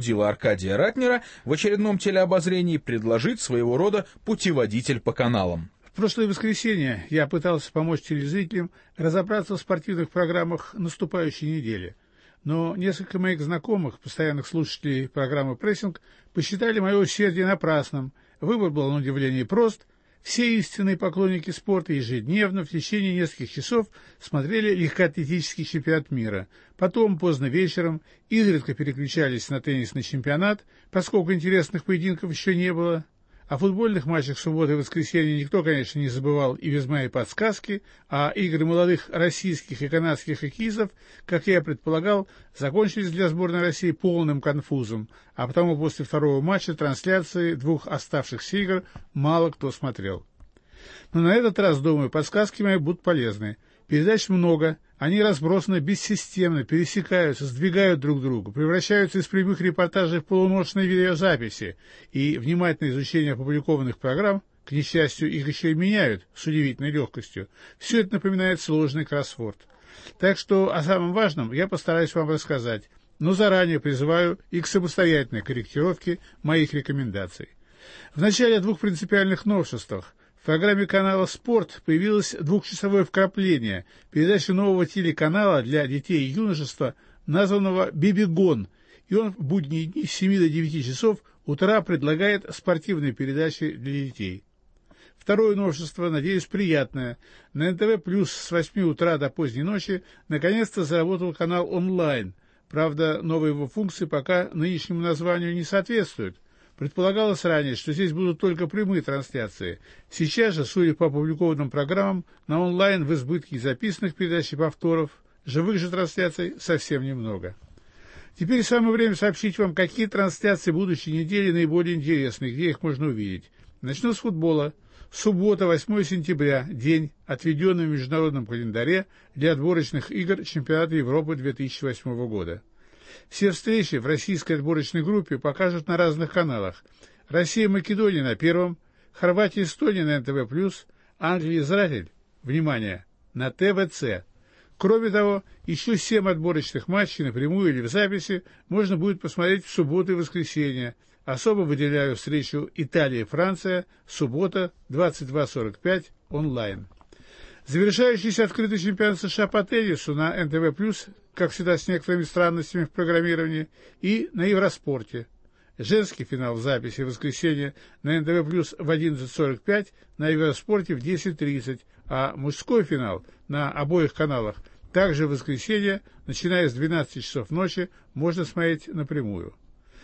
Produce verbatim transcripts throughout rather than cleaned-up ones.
побудило Аркадия Ратнера в очередном телеобозрении предложить своего рода путеводитель по каналам. В прошлое воскресенье я пытался помочь телезрителям разобраться в спортивных программах наступающей недели. Но несколько моих знакомых, постоянных слушателей программы «Прессинг», посчитали мое усердие напрасным. Выбор был на удивление прост. Все истинные поклонники спорта ежедневно в течение нескольких часов смотрели легкоатлетический чемпионат мира. Потом, поздно вечером, изредка переключались на теннисный чемпионат, поскольку интересных поединков еще не было. О футбольных матчах субботы и воскресенья никто, конечно, не забывал и без моей подсказки, а игры молодых российских и канадских хоккеистов, как я предполагал, закончились для сборной России полным конфузом, а потому после второго матча трансляции двух оставшихся игр мало кто смотрел. Но на этот раз, думаю, подсказки мои будут полезны. Передач много, они разбросаны бессистемно, пересекаются, сдвигают друг друга, превращаются из прямых репортажей в полуночные видеозаписи, и внимательное изучение опубликованных программ, к несчастью, их еще и меняют с удивительной легкостью. Все это напоминает сложный кроссворд. Так что о самом важном я постараюсь вам рассказать, но заранее призываю и к самостоятельной корректировке моих рекомендаций. В начале о двух принципиальных новшествах. В программе канала «Спорт» появилось двухчасовое вкрапление, передача нового телеканала для детей и юношества, названного «Бибигон», и он в будние дни с семи до девяти часов утра предлагает спортивные передачи для детей. Второе новшество, надеюсь, приятное. На эн тэ вэ плюс с восьми утра до поздней ночи наконец-то заработал канал онлайн. Правда, новые его функции пока нынешнему названию не соответствуют. Предполагалось ранее, что здесь будут только прямые трансляции. Сейчас же, судя по опубликованным программам, на онлайн в избытке записанных передач и повторов, живых же трансляций совсем немного. Теперь самое время сообщить вам, какие трансляции будущей недели наиболее интересны, где их можно увидеть. Начну с футбола. Суббота, восьмое сентября, день, отведенный в международном календаре для отборочных игр чемпионата Европы две тысячи восьмого года. Все встречи в российской отборочной группе покажут на разных каналах. Россия-Македония на первом, Хорватия-Эстония на эн тэ вэ плюс, Англия-Израиль, внимание, на тэ вэ цэ. Кроме того, еще семь отборочных матчей напрямую или в записи можно будет посмотреть в субботу и воскресенье. Особо выделяю встречу Италия-Франция, суббота, двадцать два сорок пять, онлайн. Завершающийся открытый чемпионат США по теннису на эн тэ вэ плюс, как всегда с некоторыми странностями в программировании, и на Евроспорте. Женский финал в записи в воскресенье на эн тэ вэ плюс в одиннадцать сорок пять, на Евроспорте в десять тридцать, а мужской финал на обоих каналах также в воскресенье, начиная с двенадцати часов ночи, можно смотреть напрямую.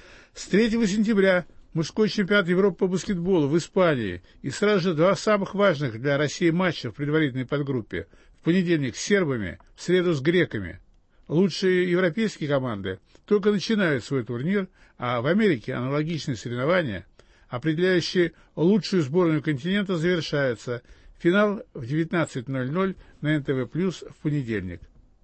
С третьего сентября мужской чемпионат Европы по баскетболу в Испании, и сразу же два самых важных для России матча в предварительной подгруппе. В понедельник с сербами, в среду с греками. Лучшие европейские команды только начинают свой турнир, а в Америке аналогичные соревнования, определяющие лучшую сборную континента, завершаются. Финал в девятнадцать ноль ноль на эн тэ вэ плюс в понедельник.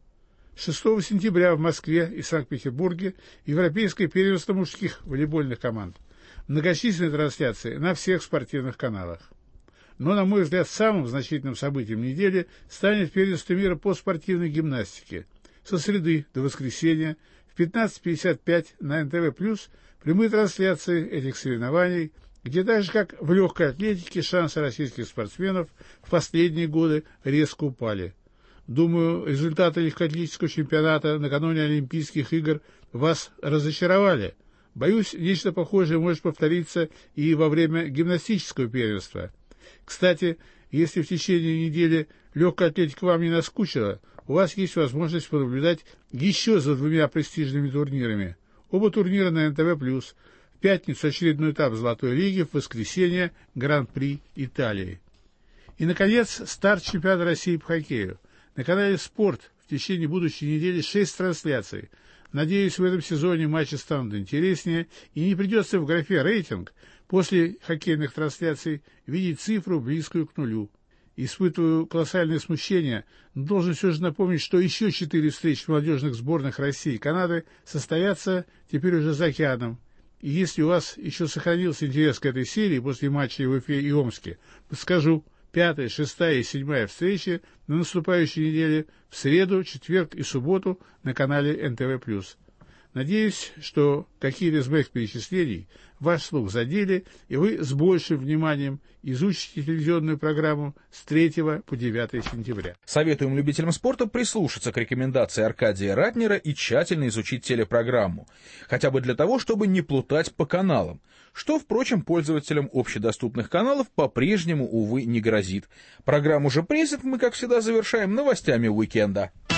шестого сентября в Москве и Санкт-Петербурге европейское первенство мужских волейбольных команд. Многочисленные трансляции на всех спортивных каналах. Но, на мой взгляд, самым значительным событием недели станет первенство мира по спортивной гимнастике. Со среды до воскресенья в пятнадцать пятьдесят пять на эн тэ вэ плюс прямые трансляции этих соревнований, где так же, как в легкой атлетике, шансы российских спортсменов в последние годы резко упали. Думаю, результаты легкоатлетического чемпионата накануне Олимпийских игр вас разочаровали. Боюсь, нечто похожее может повториться и во время гимнастического первенства. Кстати, если в течение недели легкая атлетика вам не наскучила, у вас есть возможность понаблюдать еще за двумя престижными турнирами. Оба турнира на эн тэ вэ плюс. В пятницу очередной этап Золотой лиги, в воскресенье Гран-при Италии. И, наконец, старт чемпионата России по хоккею. На канале «Спорт» в течение будущей недели шесть трансляций. Надеюсь, в этом сезоне матчи станут интереснее, и не придется в графе «Рейтинг» после хоккейных трансляций видеть цифру, близкую к нулю. Испытываю колоссальное смущение, но должен все же напомнить, что еще четыре встречи молодежных сборных России и Канады состоятся теперь уже за океаном. И если у вас еще сохранился интерес к этой серии после матчей в Уфе и Омске, подскажу: пятая, шестая и седьмая встречи на наступающей неделе в среду, четверг и субботу на канале эн тэ вэ плюс. Надеюсь, что какие-то из моих перечислений ваш слух задели, и вы с большим вниманием изучите телевизионную программу с третьего по девятое сентября. Советуем любителям спорта прислушаться к рекомендации Аркадия Ратнера и тщательно изучить телепрограмму, хотя бы для того, чтобы не плутать по каналам, что, впрочем, пользователям общедоступных каналов по-прежнему, увы, не грозит. Программу же «Прессинг» мы, как всегда, завершаем новостями уикенда.